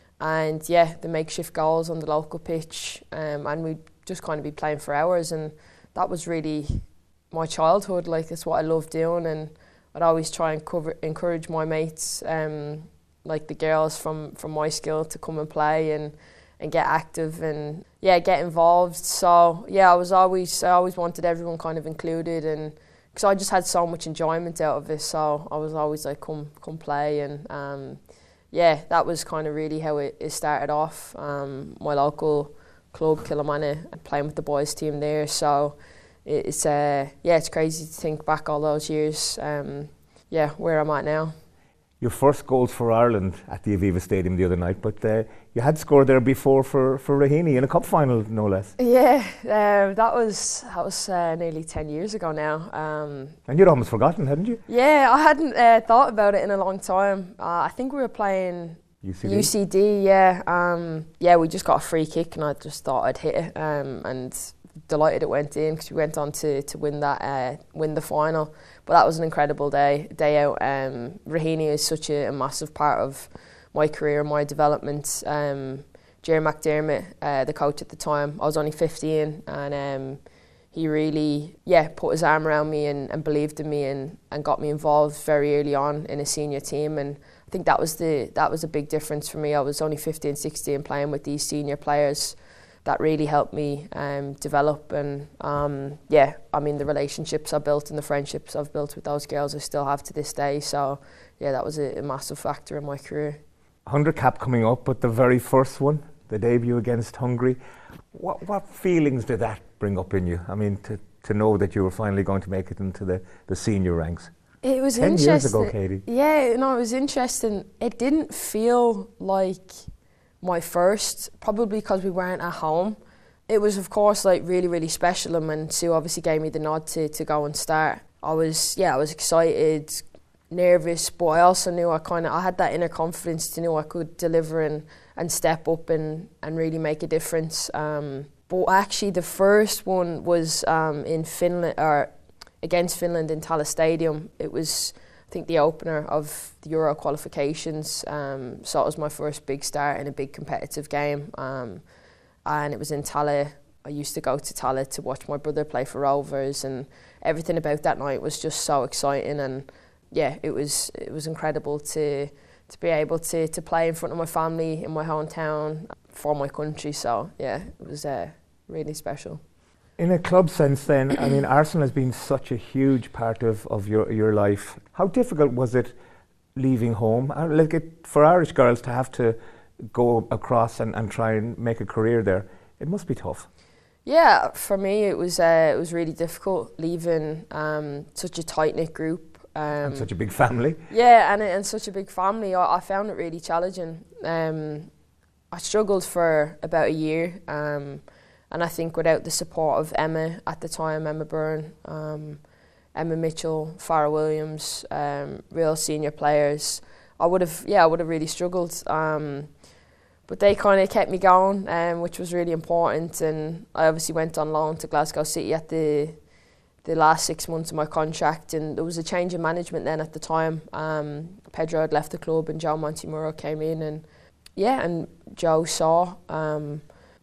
and yeah, the makeshift goals on the local pitch, um, and we'd just kind of be playing for hours, and that was really my childhood. Like, it's what I loved doing, and I'd always try and cover, encourage my mates, um, like the girls from, from my skill, to come and play and, and get active and yeah, get involved. So yeah, I was always I always wanted everyone kind of included, and because I just had so much enjoyment out of it. So I was always like, come come play, and um, yeah, that was kind of really how it, it started off. Um, my local club, Kildaman, playing with the boys team there. So it's uh, yeah, it's crazy to think back all those years. Um, yeah, where I'm at now. Your first goals for Ireland at the Aviva Stadium the other night, but uh, you had scored there before for, for Raheny in a cup final, no less. Yeah, uh, that was that was uh, nearly ten years ago now. Um, and you'd almost forgotten, hadn't you? Yeah, I hadn't uh, thought about it in a long time. Uh, I think we were playing U C D. U C D, yeah. Um, yeah, we just got a free kick, and I just thought I'd hit it, um, and delighted it went in because we went on to to win that uh, win the final. But that was an incredible day day out. Um, Raheny is such a, a massive part of my career, my development. Um, Jerry McDermott, uh, the coach at the time, I was only fifteen, and um, he really, yeah, put his arm around me and, and believed in me and, and got me involved very early on in a senior team. And I think that was the that was a big difference for me. I was only fifteen, sixteen, playing with these senior players. That really helped me um, develop, and um, yeah, I mean, the relationships I built and the friendships I've built with those girls I still have to this day. So yeah, that was a, a massive factor in my career. one hundred cap coming up, but the very first one, the debut against Hungary, what what feelings did that bring up in you? I mean, to, to know that you were finally going to make it into the, the senior ranks. It was Ten interesting. years ago, Katie. Yeah, no, it was interesting. It didn't feel like my first, probably because we weren't at home. It was, of course, like really, really special, and when Sue obviously gave me the nod to, to go and start, I was, yeah, I was excited, nervous, but I also knew I kind of, I had that inner confidence to know I could deliver and, and step up and, and really make a difference. Um, but actually, the first one was um, in Finland, or against Finland in Tallaght Stadium. It was, I think, the opener of the Euro qualifications, um, so it was my first big start in a big competitive game, um, and it was in Tallaght. I used to go to Tallaght to watch my brother play for Rovers, and everything about that night was just so exciting, and yeah, it was it was incredible to to be able to, to play in front of my family in my hometown for my country. So yeah, it was uh, really special. In a club sense then, I mean, Arsenal has been such a huge part of, of your, your life. How difficult was it leaving home? Like it, for Irish girls to have to go across and, and try and make a career there, it must be tough. Yeah, for me it was uh, it was really difficult leaving um, such a tight-knit group. Um, and such a big family. Yeah, and, and such a big family. I, I found it really challenging. Um, I struggled for about a year. Um, And I think without the support of Emma at the time, Emma Byrne, um, Emma Mitchell, Farrah Williams, um, real senior players, I would have, yeah, I would have really struggled. Um, but they kind of kept me going, um, which was really important. And I obviously went on loan to Glasgow City at the the last six months of my contract, and there was a change in management then at the time. Um, Pedro had left the club, and Joe Montemurro came in, and yeah, and Joe saw. Um,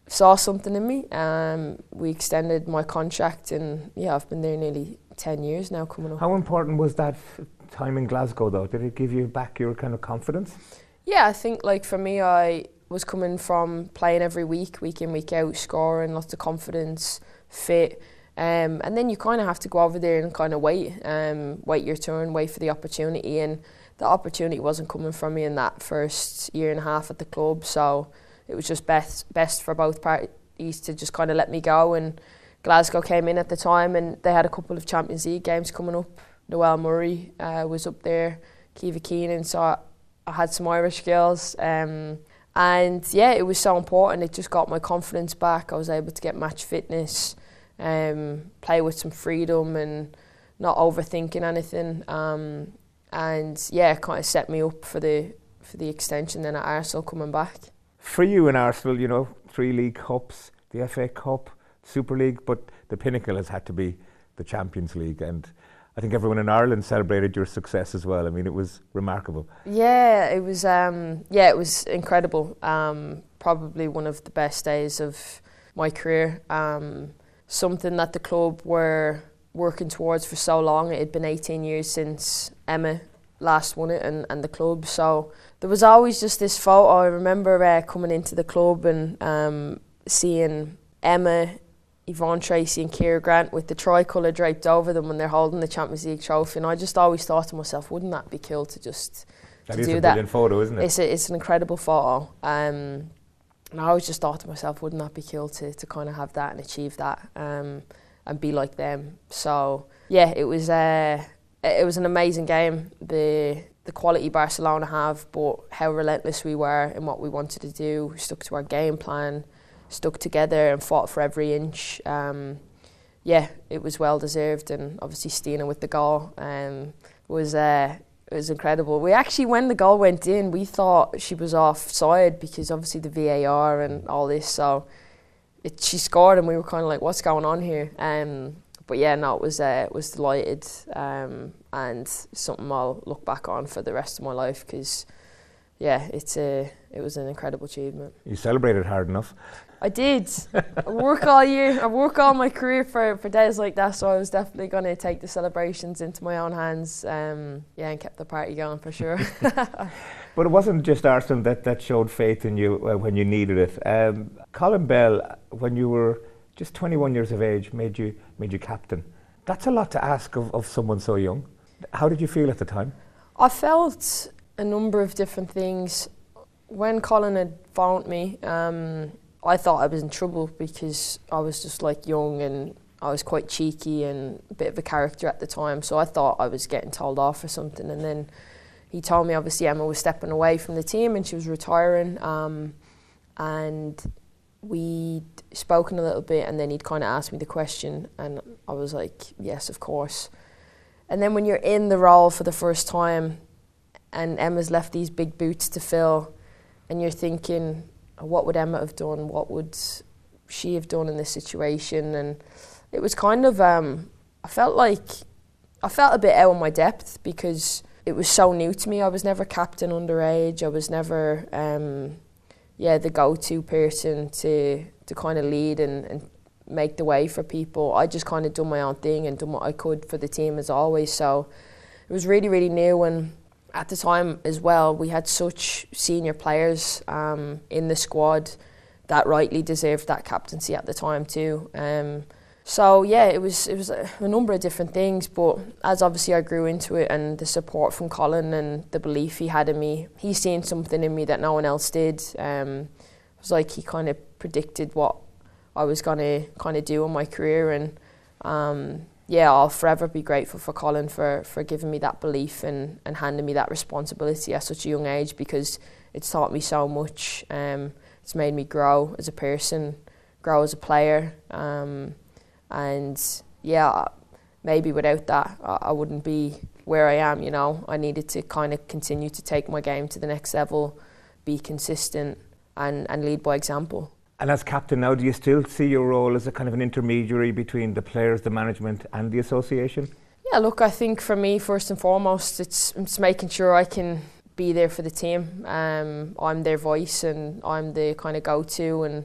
saw something in me. Um, we extended my contract, and yeah, I've been there nearly ten years now coming up. How important was that f- time in Glasgow though? Did it give you back your kind of confidence? Yeah, I think like for me, I was coming from playing every week, week in, week out, scoring, lots of confidence, fit. Um, and then you kind of have to go over there and kind of wait, um, wait your turn, wait for the opportunity. And the opportunity wasn't coming from me in that first year and a half at the club. So it was just best best for both parties to just kind of let me go. And Glasgow came in at the time, and they had a couple of Champions League games coming up. Noel Murray uh, was up there, Kiva Keenan, so I, I had some Irish girls. Um, and yeah, it was so important. It just got my confidence back. I was able to get match fitness, um, play with some freedom and not overthinking anything. Um, and yeah, it kind of set me up for the for the extension then at Arsenal coming back. For you in Arsenal, you know, three League Cups, the F A Cup, Super League, but the pinnacle has had to be the Champions League, and I think everyone in Ireland celebrated your success as well. I mean, it was remarkable. Yeah, it was. Um, yeah, it was incredible. Um, probably one of the best days of my career. Um, something that the club were working towards for so long. It had been eighteen years since Emma last won it, and, and the club. So there was always just this photo. I remember uh, coming into the club and um, seeing Emma, Yvonne Tracy and Ciara Grant with the tricolour draped over them when they're holding the Champions League trophy, and I just always thought to myself, wouldn't that be cool to just that to is do a that? brilliant photo, isn't it? It's, a, it's an incredible photo, um, and I always just thought to myself, wouldn't that be cool to, to kind of have that and achieve that, um, and be like them. So yeah, it was uh, it was an amazing game. The the quality Barcelona have, but how relentless we were in what we wanted to do. We stuck to our game plan, stuck together and fought for every inch. Um, yeah, it was well deserved, and obviously Stina with the goal um, was uh, it was incredible. We actually, when the goal went in, we thought she was offside because obviously the V A R and all this. So it, she scored, and we were kind of like, "What's going on here?" Um, but yeah, no, it was uh, it was delighted, um, and something I'll look back on for the rest of my life because yeah, it's a it was an incredible achievement. You celebrated hard enough. I did. I work all year. I work all my career for, for days like that, so I was definitely going to take the celebrations into my own hands. Um, yeah, and kept the party going for sure. But it wasn't just Arsenal that, that showed faith in you uh, when you needed it. Um, Colin Bell, when you were just twenty-one years of age, made you made you captain. That's a lot to ask of, of someone so young. How did you feel at the time? I felt a number of different things. When Colin had phoned me, um, I thought I was in trouble because I was just like young and I was quite cheeky and a bit of a character at the time, so I thought I was getting told off or something. And then he told me obviously Emma was stepping away from the team and she was retiring, um, and we'd spoken a little bit, and then he'd kind of asked me the question and I was like, yes, of course. And then when you're in the role for the first time and Emma's left these big boots to fill and you're thinking, what would Emma have done? What would she have done in this situation? And it was kind of, um, I felt like, I felt a bit out of my depth because it was so new to me. I was never captain underage. I was never, um, yeah, the go-to person to to kind of lead and, and make the way for people. I just kind of done my own thing and done what I could for the team as always. So it was really, really new. And at the time as well, we had such senior players um, in the squad that rightly deserved that captaincy at the time too. Um, so yeah, it was it was a, a number of different things, but as obviously I grew into it and the support from Colin and the belief he had in me, he seen something in me that no one else did. Um, it was like he kind of predicted what I was going to kind of do in my career, and um, yeah, I'll forever be grateful for Colin for, for giving me that belief and, and handing me that responsibility at such a young age, because it's taught me so much. Um, it's made me grow as a person, grow as a player, um, and yeah, maybe without that I, I wouldn't be where I am, you know. I needed to kind of continue to take my game to the next level, be consistent and, and lead by example. And as captain now, do you still see your role as a kind of an intermediary between the players, the management and the association? Yeah, look, I think for me, first and foremost, it's, it's making sure I can be there for the team. Um, I'm their voice and I'm the kind of go-to, and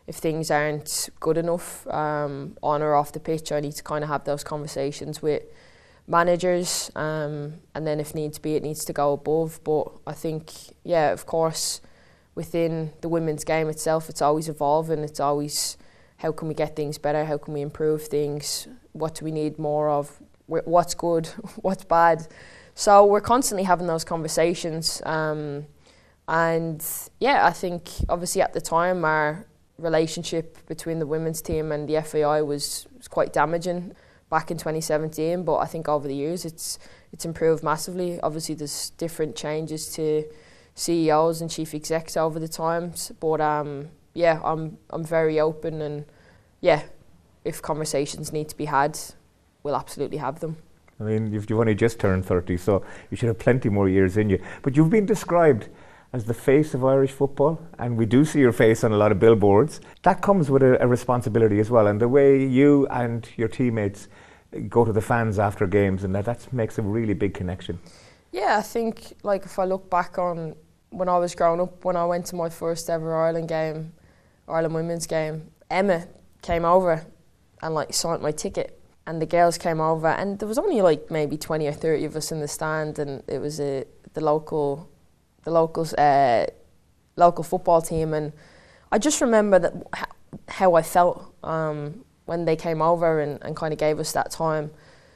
if things aren't good enough um, on or off the pitch, I need to kind of have those conversations with managers, um, and then if needs be, it needs to go above. But I think, yeah, of course, within the women's game itself, it's always evolving. It's always, how can we get things better? How can we improve things? What do we need more of? What's good? What's bad? So we're constantly having those conversations. Um, and yeah, I think obviously at the time our relationship between the women's team and the F A I was, was quite damaging back in twenty seventeen, but I think over the years it's it's improved massively. Obviously there's different changes to C E Os and chief execs over the times, but um, yeah, I'm I'm very open, and yeah, if conversations need to be had, we'll absolutely have them. I mean, you've, you've only just turned thirty, so you should have plenty more years in you. But you've been described as the face of Irish football, and we do see your face on a lot of billboards. That comes with a, a responsibility as well, and the way you and your teammates go to the fans after games, and that that makes a really big connection. Yeah, I think, like, if I look back on when I was growing up, when I went to my first ever Ireland game, Ireland women's game, Emma came over and like signed my ticket, and the girls came over, and there was only like maybe twenty or thirty of us in the stand, and it was a the local the local uh, local football team, and I just remember that how I felt um, when they came over and, and kind of gave us that time.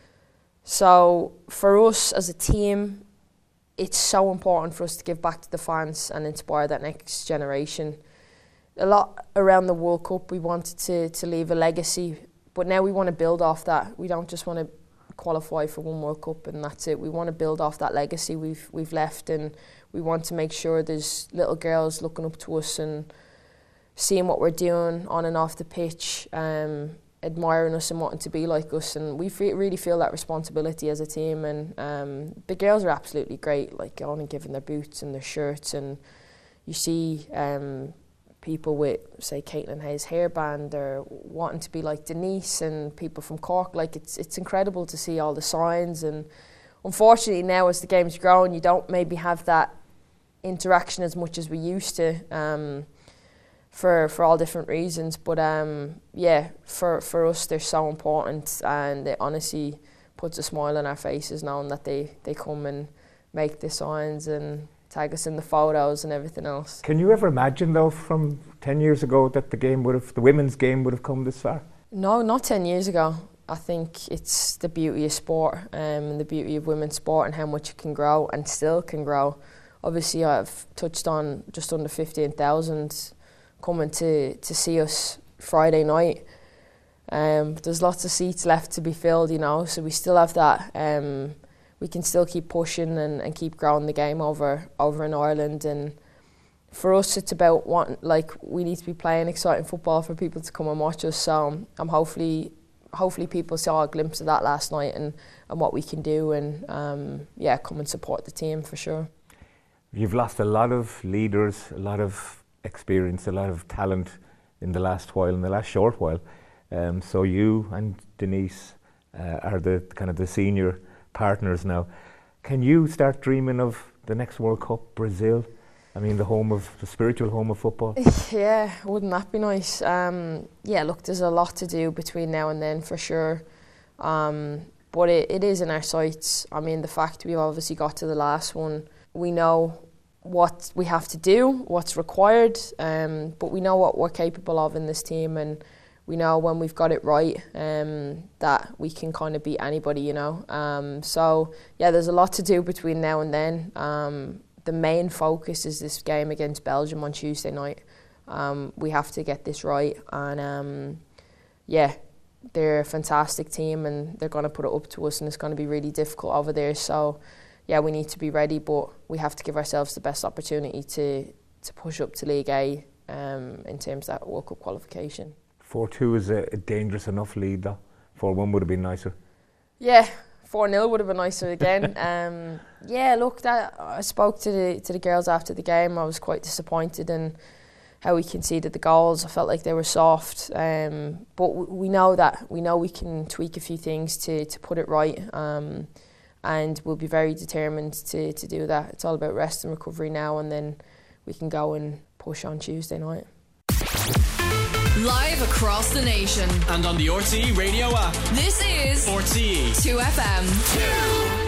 So for us as a team, it's so important for us to give back to the fans and inspire that next generation. A lot around the World Cup, we wanted to, to leave a legacy, but now we want to build off that. We don't just want to qualify for one World Cup and that's it. We want to build off that legacy we've we've left, and we want to make sure there's little girls looking up to us and seeing what we're doing on and off the pitch, um, admiring us and wanting to be like us. And we fe- really feel that responsibility as a team. And um, the girls are absolutely great, like going and giving their boots and their shirts. And you see um, people with, say, Caitlin Hayes' hairband, or wanting to be like Denise, and people from Cork. Like, it's it's incredible to see all the signs. And unfortunately now, as the game's growing, you don't maybe have that interaction as much as we used to, um, for for all different reasons. But um, yeah, for, for us, they're so important, and it honestly puts a smile on our faces knowing that they, they come and make the signs and tag us in the photos and everything else. Can you ever imagine, though, from ten years ago that the game would have, the women's game would have come this far? No, not ten years ago. I think it's the beauty of sport, um, and the beauty of women's sport, and how much it can grow and still can grow. Obviously, I've touched on just under fifteen thousand coming to, to see us Friday night. Um, there's lots of seats left to be filled, you know, so we still have that. Um, we can still keep pushing and, and keep growing the game over over in Ireland. And for us, it's about wanting, like, we need to be playing exciting football for people to come and watch us. So I'm hopefully hopefully people saw a glimpse of that last night, and, and what we can do, and um, yeah, come and support the team for sure. You've lost a lot of leaders, a lot of experience, a lot of talent in the last while, in the last short while. Um, so you and Denise uh, are the kind of the senior partners now. Can you start dreaming of the next World Cup, Brazil? I mean, the home of, the spiritual home of football. Yeah, wouldn't that be nice? Um, yeah, look, there's a lot to do between now and then for sure. Um, but it, it is in our sights. I mean, the fact we've obviously got to the last one, we know what we have to do, what's required, um, but we know what we're capable of in this team, and we know when we've got it right, um, that we can kind of beat anybody, you know. Um, so, yeah, there's a lot to do between now and then. Um, the main focus is this game against Belgium on Tuesday night. Um, we have to get this right, and um, yeah, they're a fantastic team, and they're going to put it up to us, and it's going to be really difficult over there. So, yeah, we need to be ready, but we have to give ourselves the best opportunity to to push up to League A um, in terms of that World Cup qualification. four two is a, a dangerous enough lead, though. four one would have been nicer. Yeah, four nil would have been nicer again. um, yeah, look, that I spoke to the to the girls after the game. I was quite disappointed in how we conceded the goals. I felt like they were soft, um, but w- we know that we know we can tweak a few things to to put it right. Um, and we'll be very determined to, to do that. It's all about rest and recovery now, and then we can go and push on Tuesday night. Live across the nation. And on the R T E radio app. This is R T E two F M.